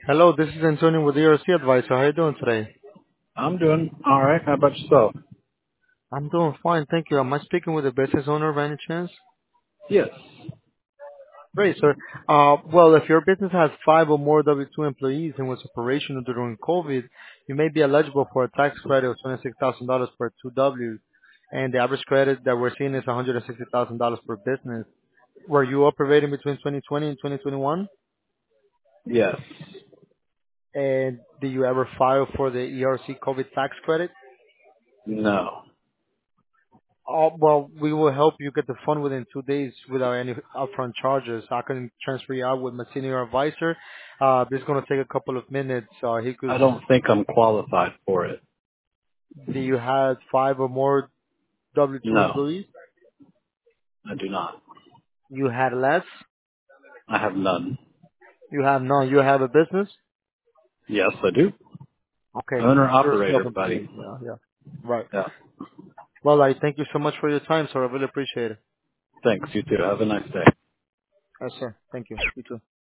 Hello, this is Antonio with ERC Advisor. How are you doing today? I'm doing all right. How about yourself? I'm doing fine, thank you. Am I speaking with a business owner by any chance? Yes. Great, sir. Well, if your business has 5 or more W-2 employees and was operational during COVID, you may be eligible for a tax credit of $26,000 per 2W, and the average credit that we're seeing is $160,000 per business. Were you operating between 2020 and 2021? Yes. And did you ever file for the ERC COVID tax credit? No. Well, we will help you get the fund within 2 days without any upfront charges. I can transfer you out with my senior advisor. This is going to take a couple of minutes. He could. I don't think I'm qualified for it. Do you have 5 or more W-2 No, employees? I do not. You had less? I have none. You have none. You have a business? Yes, I do. Okay. Owner You're operator, buddy. self-employed. Yeah, yeah. Right. Yeah. Well, I thank you so much for your time, sir. I really appreciate it. Thanks. You too. Have a nice day. Yes, sir. Thank you. You too.